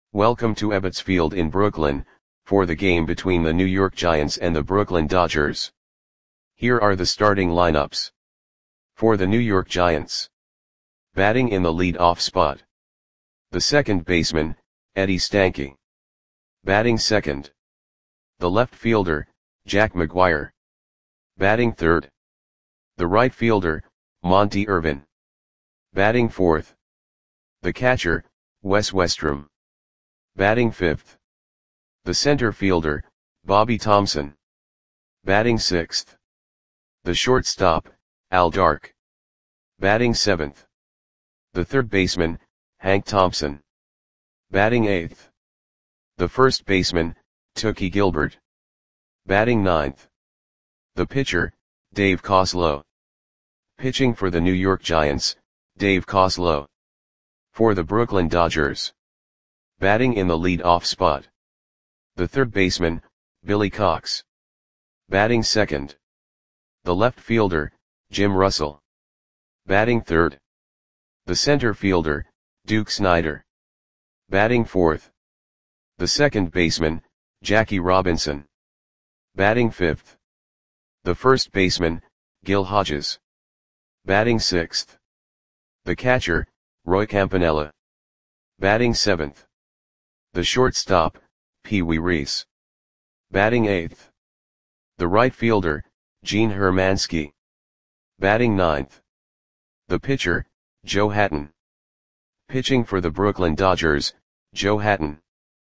Welcome to Ebbets Field in Brooklyn, for the game between the New York Giants and the Brooklyn Dodgers. Here are the starting lineups. For the New York Giants. Batting in the lead-off spot. The second baseman, Eddie Stanky. Batting second. The left fielder, Jack McGuire. Batting third. The right fielder, Monty Irvin. Batting fourth. The catcher, Wes Westrum. Batting fifth. The center fielder, Bobby Thomson. Batting sixth. The shortstop, Al Dark. Batting seventh. The third baseman, Hank Thompson. Batting eighth. The first baseman, Tookie Gilbert. Batting ninth. The pitcher, Dave Coslow. Pitching for the New York Giants, Dave Coslow. For the Brooklyn Dodgers. Batting in the lead-off spot. The third baseman, Billy Cox. Batting second. The left fielder, Jim Russell. Batting third. The center fielder, Duke Snider. Batting fourth. The second baseman, Jackie Robinson. Batting fifth. The first baseman, Gil Hodges. Batting sixth. The catcher, Roy Campanella. Batting seventh. The shortstop, Pee Wee Reese. Batting eighth. The right fielder, Gene Hermansky. Batting ninth. The pitcher, Joe Hatton. Pitching for the Brooklyn Dodgers, Joe Hatton.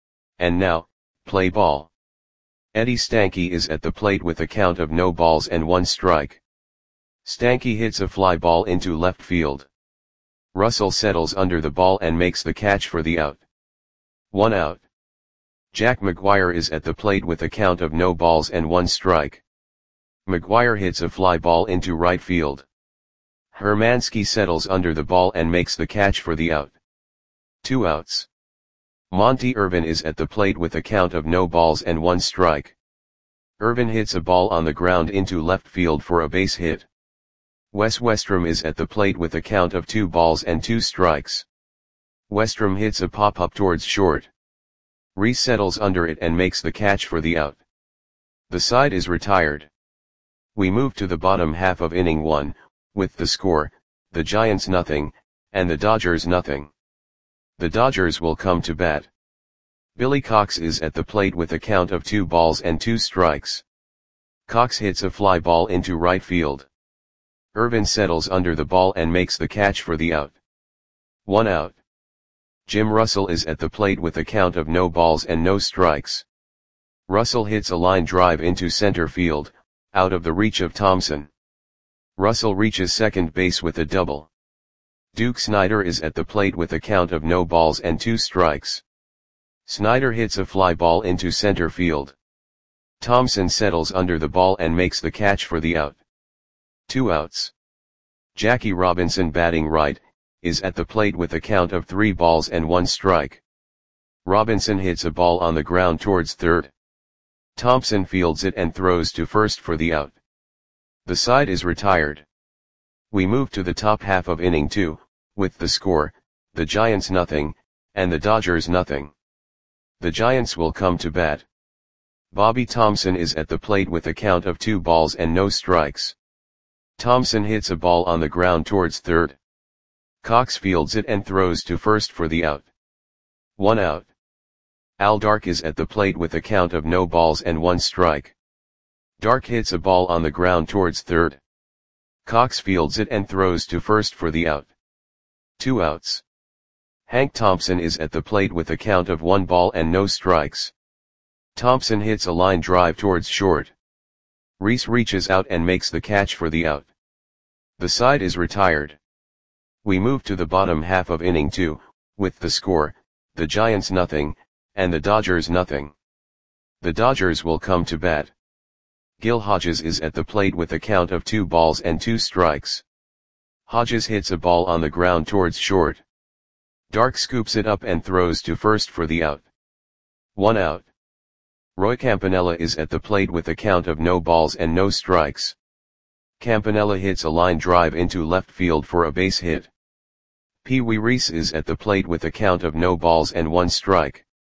And now, play ball. Eddie Stanky is at the plate with a count of no balls and 1 strike. Stanky hits a fly ball into left field. Russell settles under the ball and makes the catch for the out. 1 out. Jack McGuire is at the plate with a count of no balls and 1 strike. McGuire hits a fly ball into right field. Hermansky settles under the ball and makes the catch for the out. 2 outs. Monty Irvin is at the plate with a count of no balls and 1 strike. Irvin hits a ball on the ground into left field for a base hit. Wes Westrum is at the plate with a count of 2 balls and 2 strikes. Westrum hits a pop-up towards short. Reese settles under it and makes the catch for the out. The side is retired. We move to the bottom half of inning 1, with the score, the Giants nothing, and the Dodgers nothing. The Dodgers will come to bat. Billy Cox is at the plate with a count of 2 balls and 2 strikes. Cox hits a fly ball into right field. Irvin settles under the ball and makes the catch for the out. 1 out. Jim Russell is at the plate with a count of no balls and no strikes. Russell hits a line drive into center field, out of the reach of Thompson. Russell reaches second base with a double. Duke Snider is at the plate with a count of no balls and 2 strikes. Snider hits a fly ball into center field. Thompson settles under the ball and makes the catch for the out. 2 outs. Jackie Robinson, batting right, is at the plate with a count of 3 balls and 1 strike. Robinson hits a ball on the ground towards third. Thompson fields it and throws to first for the out. The side is retired. We move to the top half of inning 2, with the score, the Giants nothing, and the Dodgers nothing. The Giants will come to bat. Bobby Thomson is at the plate with a count of 2 balls and no strikes. Thompson hits a ball on the ground towards third. Cox fields it and throws to first for the out. 1 out. Al Dark is at the plate with a count of no balls and 1 strike. Dark hits a ball on the ground towards third. Cox fields it and throws to first for the out. 2 outs. Hank Thompson is at the plate with a count of 1 ball and no strikes. Thompson hits a line drive towards short. Reese reaches out and makes the catch for the out. The side is retired. We move to the bottom half of inning 2, with the score, the Giants nothing, and the Dodgers nothing. The Dodgers will come to bat. Gil Hodges is at the plate with a count of 2 balls and 2 strikes. Hodges hits a ball on the ground towards short. Dark scoops it up and throws to first for the out. 1 out. Roy Campanella is at the plate with a count of no balls and no strikes. Campanella hits a line drive into left field for a base hit. Pee Wee Reese is at the plate with a count of no balls and 1 strike.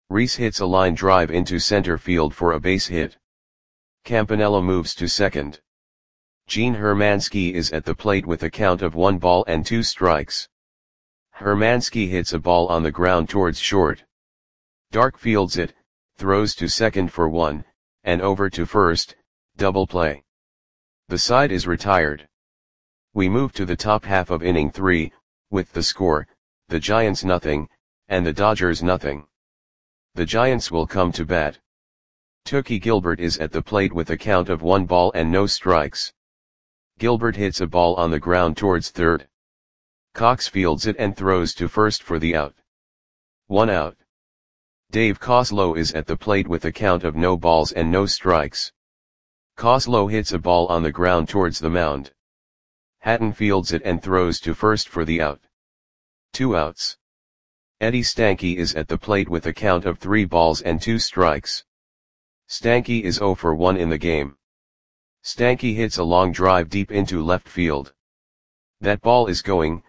Rhys hits a line drive into center field for a base hit. Campanella moves to second. Gene Hermansky is at the plate with a count of 1-2 strikes. Hermansky hits a ball on the ground towards short. Dark fields it, throws to second for 1, and over to first, double play. The side is retired. We move to the top half of inning 3, with the score, the Giants nothing, and the Dodgers nothing. The Giants will come to bat. Tookie Gilbert is at the plate with a count of 1-0 strikes. Gilbert hits a ball on the ground towards third. Cox fields it and throws to first for the out. 1 out. Dave Kozlo is at the plate with a count of 0 strikes. Kozlo hits a ball on the ground towards the mound. Hatton fields it and throws to first for the out. 2 outs. Eddie Stanky is at the plate with a count of 3-2 strikes. Stanky is 0 for 1 in the game. Stanky hits a long drive deep into left field. That ball is gone.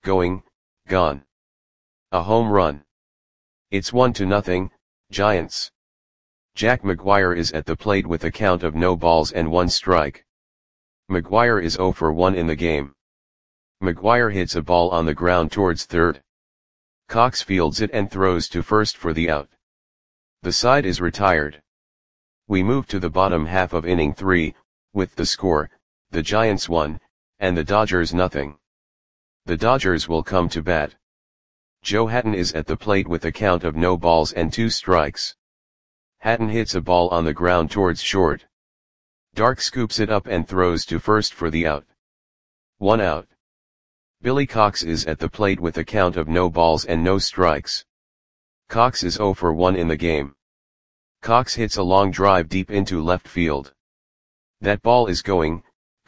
A home run. It's 1-0, Giants. Jack McGuire is at the plate with a count of 0-1 strike. McGuire is 0 for 1 in the game. McGuire hits a ball on the ground towards third. Cox fields it and throws to first for the out. The side is retired. We move to the bottom half of inning 3, with the score, the Giants 1, and the Dodgers nothing. The Dodgers will come to bat. Joe Hatton is at the plate with a count of 0-2 strikes. Hatton hits a ball on the ground towards short. Dark scoops it up and throws to first for the out. 1 out. Billy Cox is at the plate with a count of 0 strikes. Cox is 0 for 1 in the game. Cox hits a long drive deep into left field. That ball is gone.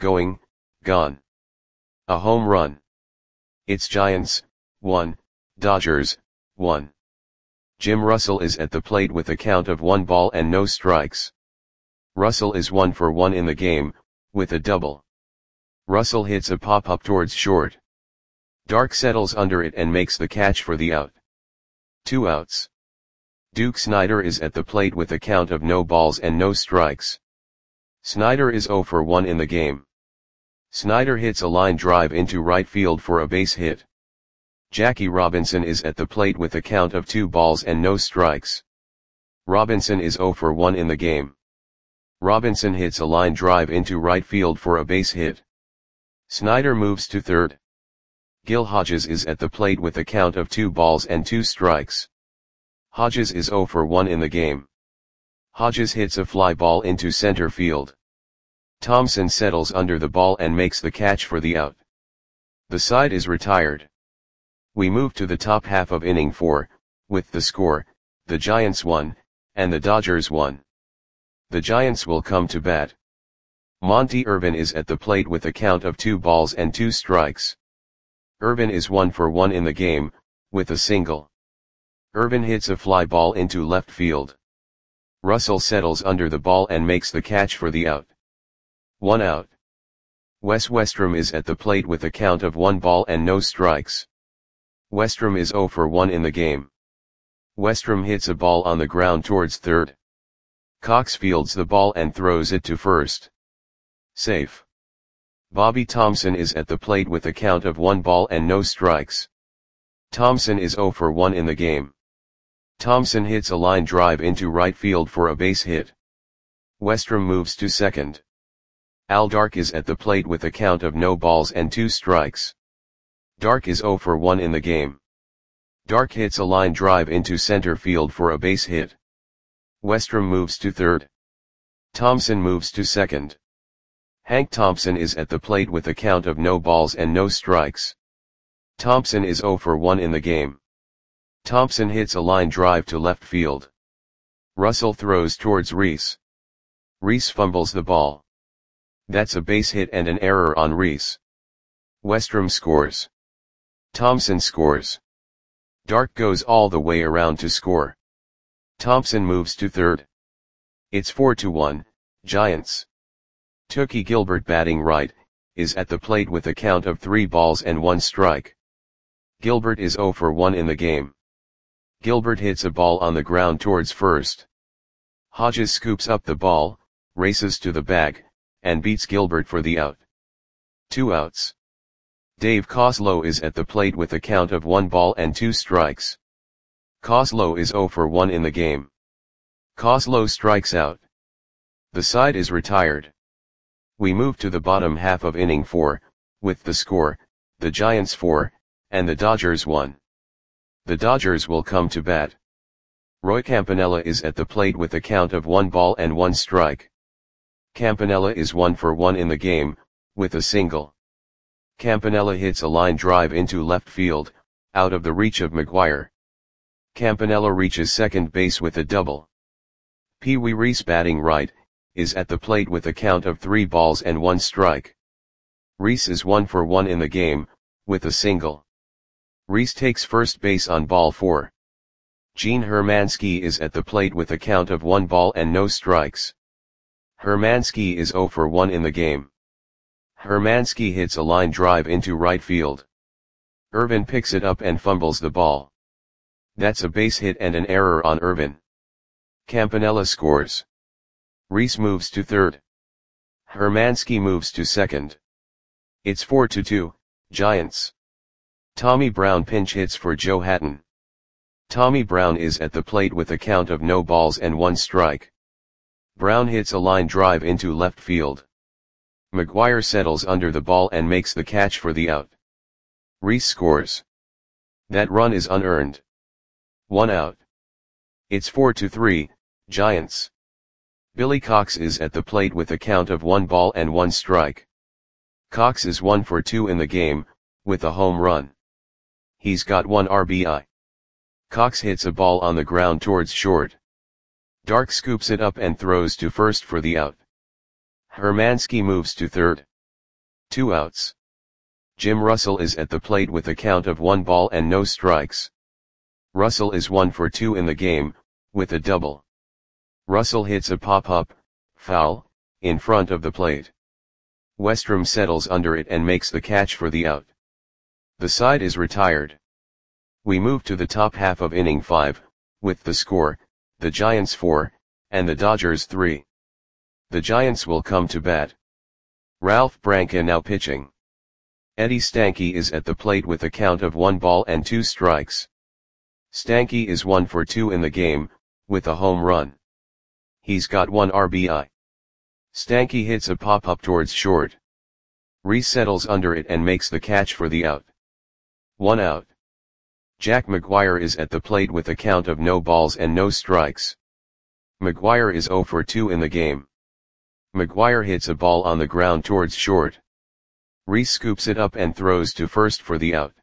A home run. It's Giants 1, Dodgers 1. Jim Russell is at the plate with a count of 1-0 strikes. Russell is 1 for 1 in the game, with a double. Russell hits a pop-up towards short. Dark settles under it and makes the catch for the out. 2 outs. Duke Snider is at the plate with a count of 0 strikes. Snider is 0 for 1 in the game. Snider hits a line drive into right field for a base hit. Jackie Robinson is at the plate with a count of 2 strikes. Robinson is 0 for 1 in the game. Robinson hits a line drive into right field for a base hit. Snider moves to third. Gil Hodges is at the plate with a count of 2 strikes. Hodges is 0 for 1 in the game. Hodges hits a fly ball into center field. Thompson settles under the ball and makes the catch for the out. The side is retired. We move to the top half of inning 4, with the score, the Giants 1, and the Dodgers 1. The Giants will come to bat. Monty Irvin is at the plate with a count of 2 strikes. Irvin is 1 for 1 in the game, with a single. Irvin hits a fly ball into left field. Russell settles under the ball and makes the catch for the out. 1 out. Wes Westrom is at the plate with a count of 1 strikes. Westrom is 0 for 1 in the game. Westrom hits a ball on the ground towards third. Cox fields the ball and throws it to first. Safe. Bobby Thompson is at the plate with a count of 1 strikes. Thompson is 0 for 1 in the game. Thompson hits a line drive into right field for a base hit. Westrom moves to second. Al Dark is at the plate with a count of 0 strikes. Dark is 0 for 1 in the game. Dark hits a line drive into center field for a base hit. Westrom moves to third. Thompson moves to second. Hank Thompson is at the plate with a count of 0 strikes. Thompson is 0 for 1 in the game. Thompson hits a line drive to left field. Russell throws towards Rhys. Rhys fumbles the ball. That's a base hit and an error on Rhys. Westrom scores. Thompson scores. Dark goes all the way around to score. Thompson moves to third. It's 4-1, Giants. Tookie Gilbert, batting right, is at the plate with a count of 3 balls and 1 strike. Gilbert is 0 for 1 in the game. Gilbert hits a ball on the ground towards first. Hodges scoops up the ball, races to the bag, and beats Gilbert for the out. 2 outs. Dave Koslow is at the plate with a count of 1 ball and 2 strikes. Koslow is 0 for 1 in the game. Koslow strikes out. The side is retired. We move to the bottom half of inning 4, with the score, the Giants 4, and the Dodgers 1. The Dodgers will come to bat. Roy Campanella is at the plate with a count of 1 ball and 1 strike. Campanella is 1 for 1 in the game, with a single. Campanella hits a line drive into left field, out of the reach of McGuire. Campanella reaches second base with a double. Pee Wee Reese, batting right, is at the plate with a count of 3 balls and 1 strike. Reese is 1 for 1 in the game, with a single. Reese takes first base on ball 4. Gene Hermansky is at the plate with a count of 1 ball and no strikes. Hermansky is 0 for 1 in the game. Hermansky hits a line drive into right field. Irvin picks it up and fumbles the ball. That's a base hit and an error on Irvin. Campanella scores. Reese moves to third. Hermansky moves to second. It's 4-2, Giants. Tommy Brown pinch hits for Joe Hatton. Tommy Brown is at the plate with a count of no balls and 1 strike. Brown hits a line drive into left field. McGuire settles under the ball and makes the catch for the out. Reese scores. That run is unearned. 1 out. It's 4-3, Giants. Billy Cox is at the plate with a count of 1 ball and 1 strike. Cox is 1 for 2 in the game, with a home run. He's got 1 RBI. Cox hits a ball on the ground towards short. Dark scoops it up and throws to first for the out. Hermansky moves to third. 2 outs. Jim Russell is at the plate with a count of 1 ball and no strikes. Russell is 1 for 2 in the game, with a double. Russell hits a pop-up, foul, in front of the plate. Westrom settles under it and makes the catch for the out. The side is retired. We move to the top half of inning 5, with the score, the Giants 4, and the Dodgers 3. The Giants will come to bat. Ralph Branca now pitching. Eddie Stanky is at the plate with a count of 1 ball and 2 strikes. Stanky is 1 for 2 in the game, with a home run. He's got 1 RBI. Stanky hits a pop-up towards short. Reese settles under it and makes the catch for the out. 1 out. Jack McGuire is at the plate with a count of no balls and no strikes. McGuire is 0 for 2 in the game. McGuire hits a ball on the ground towards short. Reese scoops it up and throws to first for the out.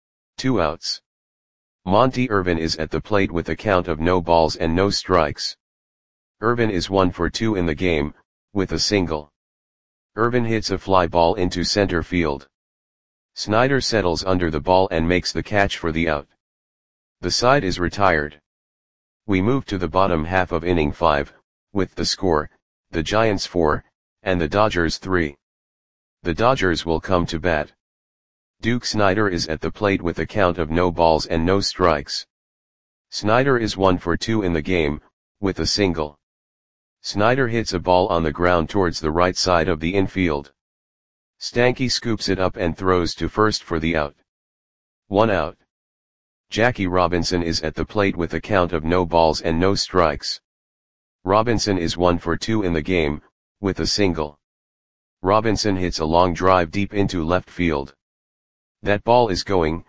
2 outs. Monty Irvin is at the plate with a count of no balls and no strikes. Irvin is 1 for 2 in the game, with a single. Irvin hits a fly ball into center field. Snyder settles under the ball and makes the catch for the out. The side is retired. We move to the bottom half of inning 5, with the score, the Giants 4, and the Dodgers 3. The Dodgers will come to bat. Duke Snyder is at the plate with a count of no balls and no strikes. Snyder is 1 for 2 in the game, with a single. Snyder hits a ball on the ground towards the right side of the infield. Stanky scoops it up and throws to first for the out. 1 out. Jackie Robinson is at the plate with a count of no balls and no strikes. Robinson is 1 for 2 in the game, with a single. Robinson hits a long drive deep into left field. That ball is gone.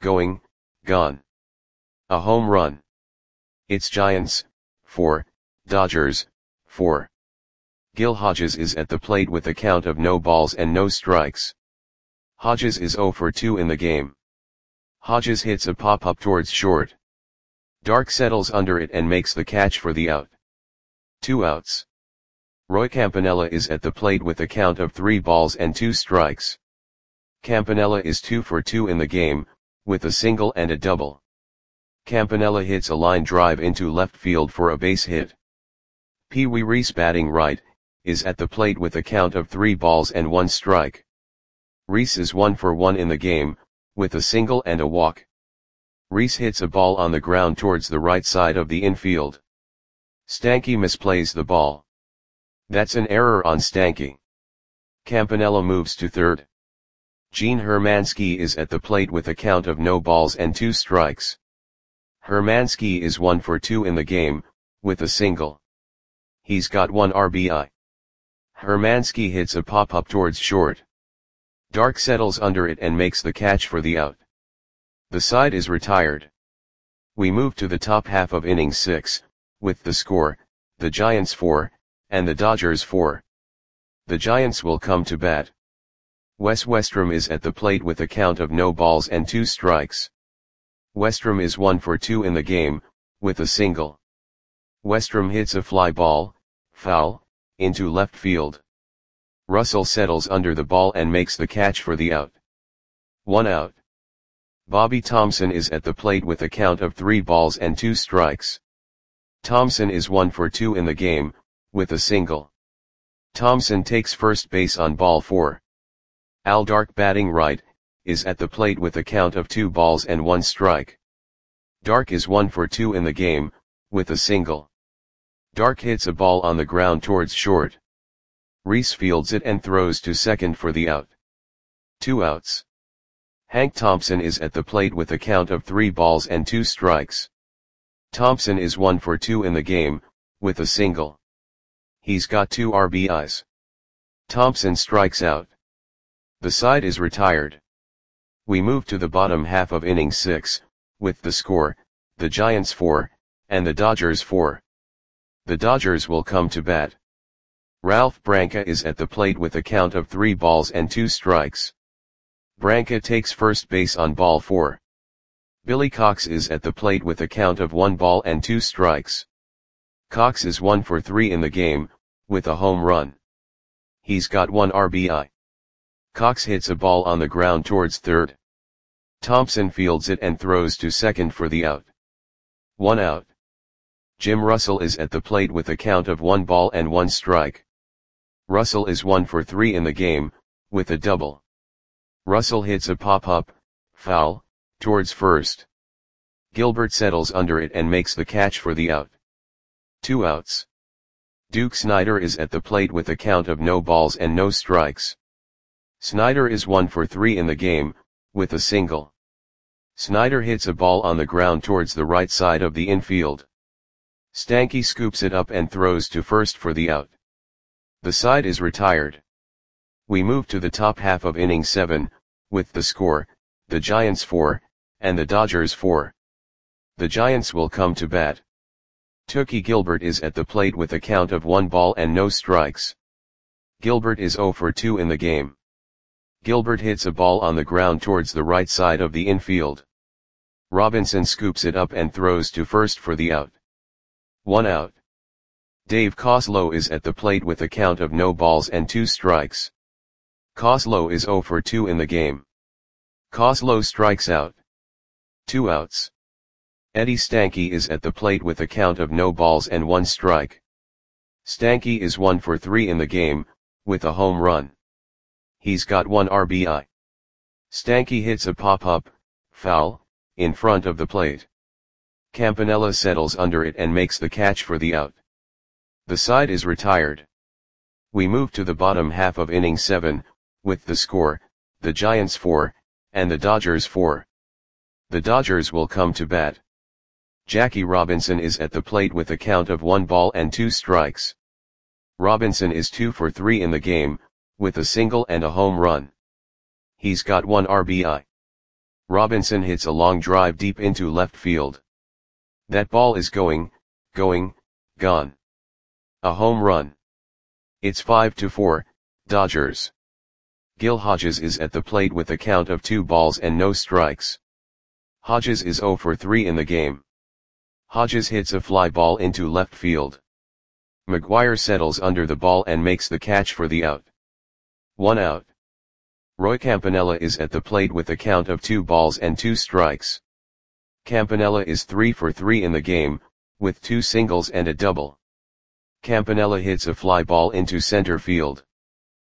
A home run. It's Giants 4, Dodgers 4. Gil Hodges is at the plate with a count of no balls and no strikes. Hodges is 0 for 2 in the game. Hodges hits a pop-up towards short. Dark settles under it and makes the catch for the out. 2 outs. Roy Campanella is at the plate with a count of 3 balls and 2 strikes. Campanella is 2 for 2 in the game, with a single and a double. Campanella hits a line drive into left field for a base hit. Pee Wee Reese, batting right, is at the plate with a count of 3 balls and 1 strike. Reese is 1 for 1 in the game, with a single and a walk. Rhys hits a ball on the ground towards the right side of the infield. Stanky misplays the ball. That's an error on Stanky. Campanella moves to third. Gene Hermansky is at the plate with a count of no balls and 2 strikes. Hermansky is 1 for 2 in the game, with a single. He's got 1 RBI. Hermansky hits a pop-up towards short. Dark settles under it and makes the catch for the out. The side is retired. We move to the top half of inning 6, with the score, the Giants 4, and the Dodgers 4. The Giants will come to bat. Wes Westrom is at the plate with a count of no balls and 2 strikes. Westrom is 1 for 2 in the game, with a single. Westrom hits a fly ball, foul, into left field. Russell settles under the ball and makes the catch for the out. 1 out. Bobby Thomson is at the plate with a count of 3 balls and 2 strikes. Thomson is 1 for 2 in the game, with a single. Thomson takes first base on ball 4. Al Dark, batting right, is at the plate with a count of 2 balls and 1 strike. Dark is 1 for 2 in the game, with a single. Dark hits a ball on the ground towards short. Rhys fields it and throws to second for the out. 2 outs. Hank Thompson is at the plate with a count of 3 balls and 2 strikes. Thompson is 1 for 2 in the game, with a single. He's got 2 RBIs. Thompson strikes out. The side is retired. We move to the bottom half of inning 6, with the score, the Giants 4, and the Dodgers 4. The Dodgers will come to bat. Ralph Branca is at the plate with a count of 3 balls and 2 strikes. Branca takes first base on ball 4. Billy Cox is at the plate with a count of 1 ball and 2 strikes. Cox is 1 for 3 in the game, with a home run. He's got 1 RBI. Cox hits a ball on the ground towards third. Thompson fields it and throws to second for the out. 1 out. Jim Russell is at the plate with a count of 1 ball and 1 strike. Russell is 1 for 3 in the game, with a double. Russell hits a pop-up, foul, towards first. Gilbert settles under it and makes the catch for the out. 2 outs. Duke Snider is at the plate with a count of no balls and no strikes. Snider is 1 for 3 in the game, with a single. Snider hits a ball on the ground towards the right side of the infield. Stanky scoops it up and throws to first for the out. The side is retired. We move to the top half of inning 7, with the score, the Giants 4, and the Dodgers 4. The Giants will come to bat. Tookie Gilbert is at the plate with a count of 1 ball and no strikes. Gilbert is 0 for 2 in the game. Gilbert hits a ball on the ground towards the right side of the infield. Robinson scoops it up and throws to first for the out. 1 out. Dave Coslow is at the plate with a count of no balls and 2 strikes. Coslow is 0 for 2 in the game. Coslow strikes out. 2 outs. Eddie Stanky is at the plate with a count of no balls and 1 strike. Stanky is 1 for 3 in the game, with a home run. He's got 1 RBI. Stanky hits a pop-up, foul, in front of the plate. Campanella settles under it and makes the catch for the out. The side is retired. We move to the bottom half of inning 7, with the score, the Giants 4, and the Dodgers 4. The Dodgers will come to bat. Jackie Robinson is at the plate with a count of 1 ball and 2 strikes. Robinson is 2 for 3 in the game, with a single and a home run. He's got 1 RBI. Robinson hits a long drive deep into left field. That ball is going, gone. A home run. It's 5-4, Dodgers. Gil Hodges is at the plate with a count of 2 balls and no strikes. Hodges is 0 for 3 in the game. Hodges hits a fly ball into left field. McGuire settles under the ball and makes the catch for the out. 1 out. Roy Campanella is at the plate with a count of 2 balls and 2 strikes. Campanella is 3 for 3 in the game, with 2 singles and a double. Campanella hits a fly ball into center field.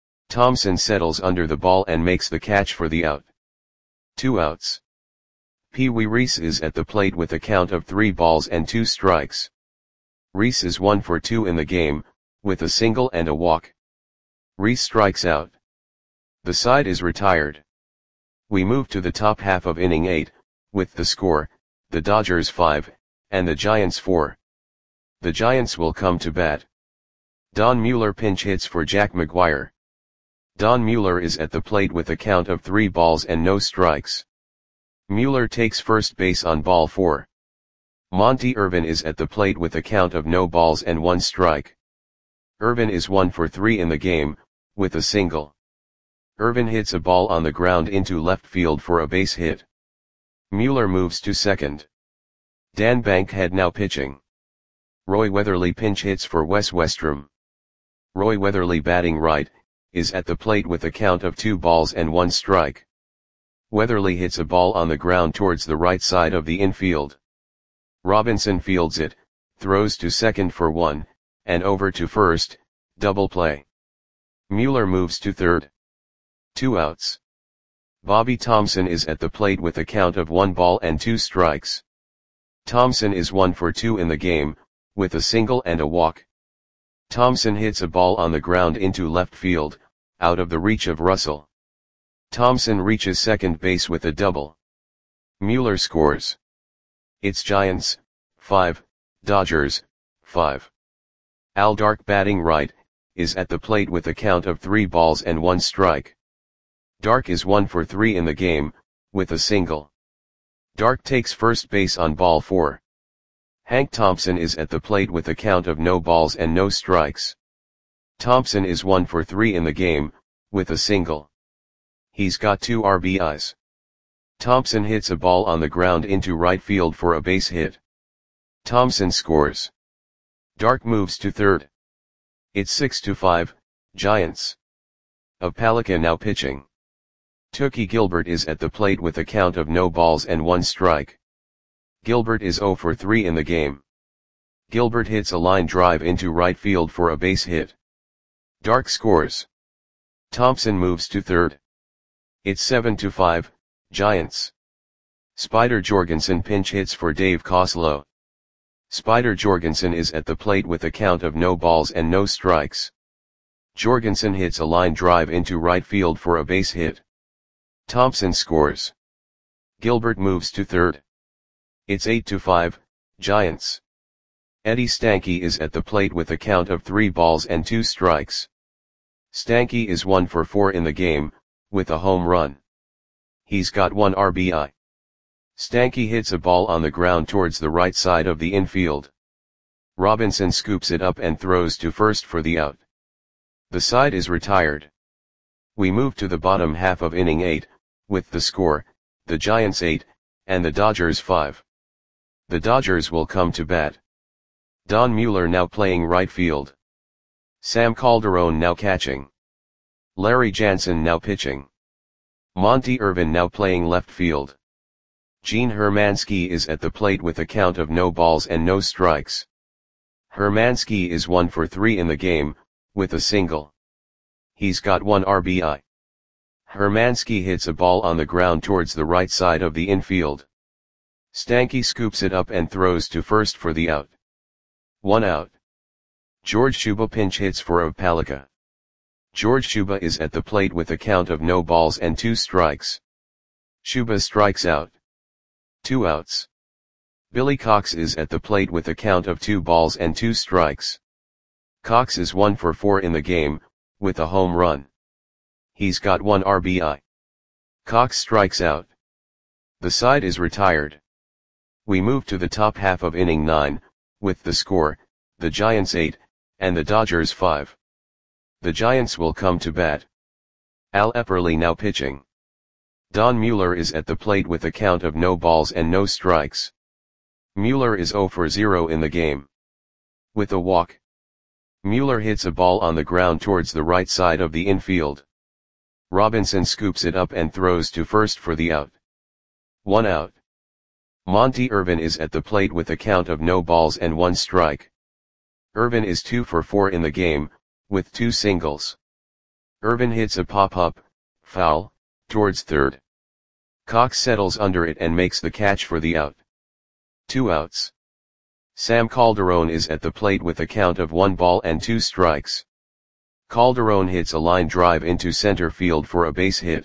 Thompson settles under the ball and makes the catch for the out. 2 outs. Pee Wee Reese is at the plate with a count of 3 balls and 2 strikes. Reese is 1 for 2 in the game, with a single and a walk. Reese strikes out. The side is retired. We move to the top half of inning 8, with the score, the Dodgers 5, and the Giants 4. The Giants will come to bat. Don Mueller pinch hits for Jack McGuire. Don Mueller is at the plate with a count of 3 balls and no strikes. Mueller takes first base on ball 4. Monty Irvin is at the plate with a count of no balls and 1 strike. Irvin is 1 for 3 in the game, with a single. Irvin hits a ball on the ground into left field for a base hit. Mueller moves to second. Dan Bankhead now pitching. Roy Weatherly pinch hits for Wes Westrom. Roy Weatherly batting right, is at the plate with a count of 2 balls and 1 strike. Weatherly hits a ball on the ground towards the right side of the infield. Robinson fields it, throws to second for 1, and over to first, double play. Mueller moves to third. 2 outs. Bobby Thomson is at the plate with a count of 1 ball and 2 strikes. Thomson is 1 for 2 in the game, with a single and a walk. Thomson hits a ball on the ground into left field, out of the reach of Russell. Thomson reaches second base with a double. Mueller scores. It's Giants, 5, Dodgers, 5. Al Dark batting right, is at the plate with a count of 3 balls and 1 strike. Dark is 1 for 3 in the game, with a single. Dark takes first base on ball 4. Hank Thompson is at the plate with a count of no balls and no strikes. Thompson is 1 for 3 in the game, with a single. He's got 2 RBIs. Thompson hits a ball on the ground into right field for a base hit. Thompson scores. Dark moves to third. It's 6-5, Giants. Opalika now pitching. Tookie Gilbert is at the plate with a count of no balls and 1 strike. Gilbert is 0 for 3 in the game. Gilbert hits a line drive into right field for a base hit. Dark scores. Thompson moves to third. It's 7-5, Giants. Spider Jorgensen pinch hits for Dave Koslow. Spider Jorgensen is at the plate with a count of no balls and no strikes. Jorgensen hits a line drive into right field for a base hit. Thompson scores. Gilbert moves to third. It's 8-5, Giants. Eddie Stanky is at the plate with a count of 3 balls and 2 strikes. Stanky is 1 for 4 in the game, with a home run. He's got 1 RBI. Stanky hits a ball on the ground towards the right side of the infield. Robinson scoops it up and throws to first for the out. The side is retired. We move to the bottom half of inning 8, with the score, the Giants 8, and the Dodgers 5. The Dodgers will come to bat. Don Mueller now playing right field. Sam Calderon now catching. Larry Jansen now pitching. Monty Irvin now playing left field. Gene Hermansky is at the plate with a count of no balls and no strikes. Hermansky is 1 for 3 in the game, with a single. He's got 1 RBI. Hermansky hits a ball on the ground towards the right side of the infield. Stanky scoops it up and throws to first for the out. 1 out. George Shuba pinch hits for Opalika. George Shuba is at the plate with a count of no balls and 2 strikes. Shuba strikes out. 2 outs. Billy Cox is at the plate with a count of 2 balls and 2 strikes. Cox is 1 for 4 in the game, with a home run. He's got 1 RBI. Cox strikes out. The side is retired. We move to the top half of inning 9, with the score, the Giants 8, and the Dodgers 5. The Giants will come to bat. Al Epperly now pitching. Don Mueller is at the plate with a count of no balls and no strikes. Mueller is 0 for 0 in the game. With a walk. Mueller hits a ball on the ground towards the right side of the infield. Robinson scoops it up and throws to first for the out. 1 out. Monty Irvin is at the plate with a count of no balls and 1 strike. Irvin is 2 for 4 in the game, with 2 singles. Irvin hits a pop-up, foul, towards third. Cox settles under it and makes the catch for the out. 2 outs. Sam Calderon is at the plate with a count of 1 ball and 2 strikes. Calderon hits a line drive into center field for a base hit.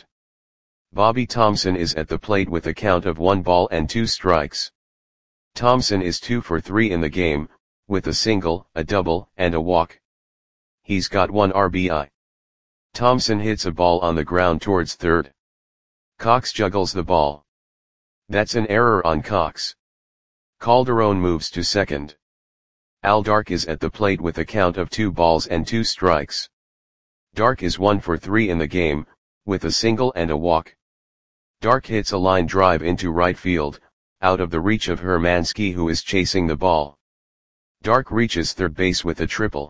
Bobby Thomson is at the plate with a count of 1 ball and 2 strikes. Thomson is 2 for 3 in the game, with a single, a double, and a walk. He's got 1 RBI. Thomson hits a ball on the ground towards third. Cox juggles the ball. That's an error on Cox. Calderon moves to second. Al Dark is at the plate with a count of 2 balls and 2 strikes. Dark is 1 for 3 in the game, with a single and a walk. Dark hits a line drive into right field, out of the reach of Hermansky, who is chasing the ball. Dark reaches third base with a triple.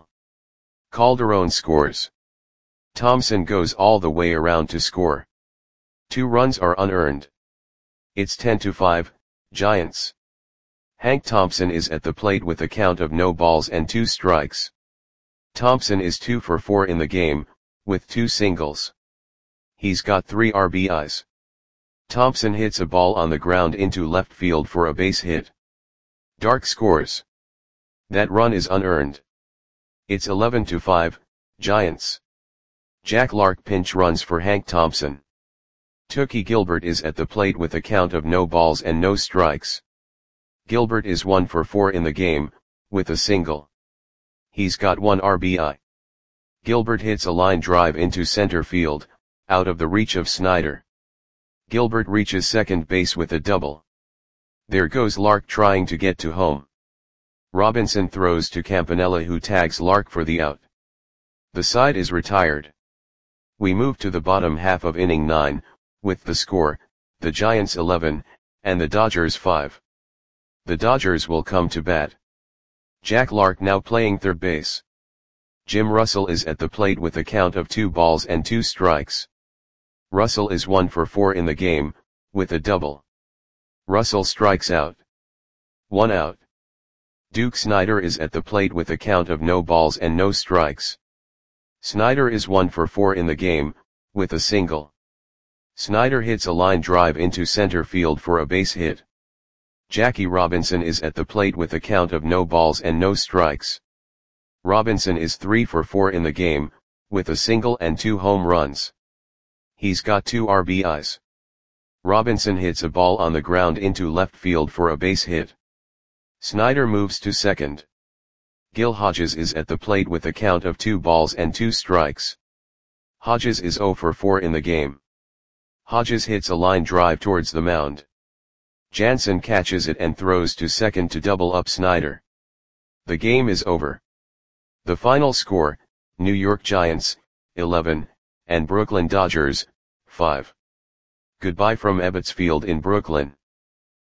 Calderon scores. Thomson goes all the way around to score. 2 runs are unearned. It's 10-5, Giants. Hank Thompson is at the plate with a count of no balls and 2 strikes. Thompson is 2 for 4 in the game, with 2 singles. He's got 3 RBIs. Thompson hits a ball on the ground into left field for a base hit. Dark scores. That run is unearned. It's 11-5, Giants. Jack Lark pinch runs for Hank Thompson. Tookie Gilbert is at the plate with a count of no balls and no strikes. Gilbert is 1 for 4 in the game, with a single. He's got 1 RBI. Gilbert hits a line drive into center field, out of the reach of Snyder. Gilbert reaches second base with a double. There goes Lark trying to get to home. Robinson throws to Campanella, who tags Lark for the out. The side is retired. We move to the bottom half of inning 9, with the score, the Giants 11, and the Dodgers 5. The Dodgers will come to bat. Jack Lark now playing third base. Jim Russell is at the plate with a count of 2 balls and 2 strikes. Russell is 1 for 4 in the game, with a double. Russell strikes out. 1 out. Duke Snyder is at the plate with a count of no balls and no strikes. Snyder is 1 for 4 in the game, with a single. Snyder hits a line drive into center field for a base hit. Jackie Robinson is at the plate with a count of no balls and no strikes. Robinson is 3 for 4 in the game, with a single and 2 home runs. He's got 2 RBIs. Robinson hits a ball on the ground into left field for a base hit. Snyder moves to second. Gil Hodges is at the plate with a count of 2 balls and 2 strikes. Hodges is 0 for 4 in the game. Hodges hits a line drive towards the mound. Jansen catches it and throws to second to double up Snyder. The game is over. The final score, New York Giants, 11, and Brooklyn Dodgers, 5. Goodbye from Ebbets Field in Brooklyn.